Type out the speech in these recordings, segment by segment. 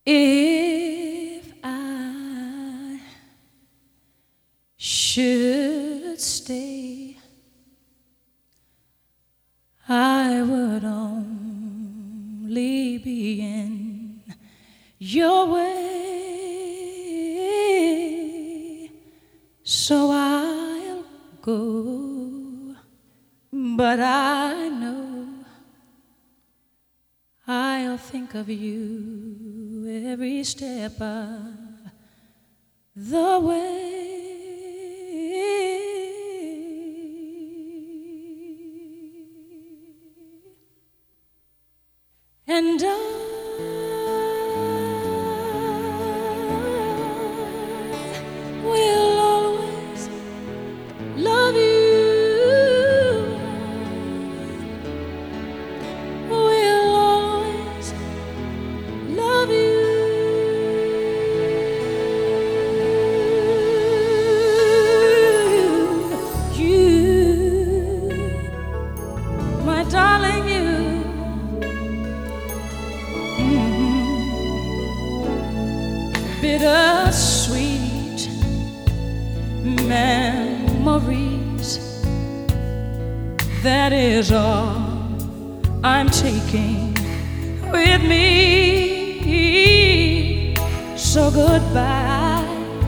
If I should stay, I would only be in your way, so I'll go, but I know I'll think of you every step of the way. And I will always love you. Will always love you. You, my darling, you. Bittersweet memories, that is all I'm taking with me. So goodbye,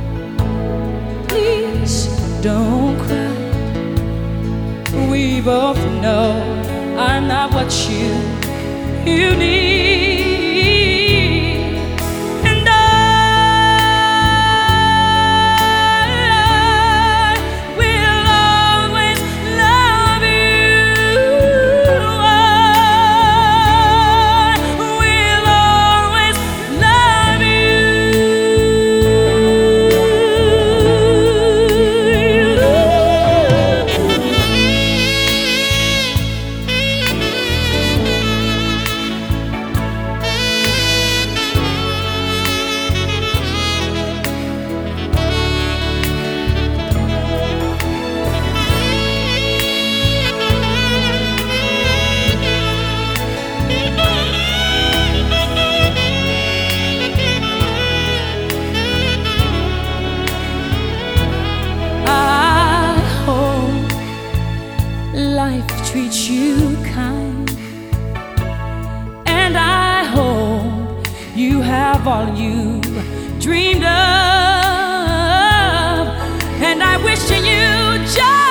please don't cry. We both know I'm not what you need. Life treats you kind, and I hope you have all you dreamed of, and I wish you just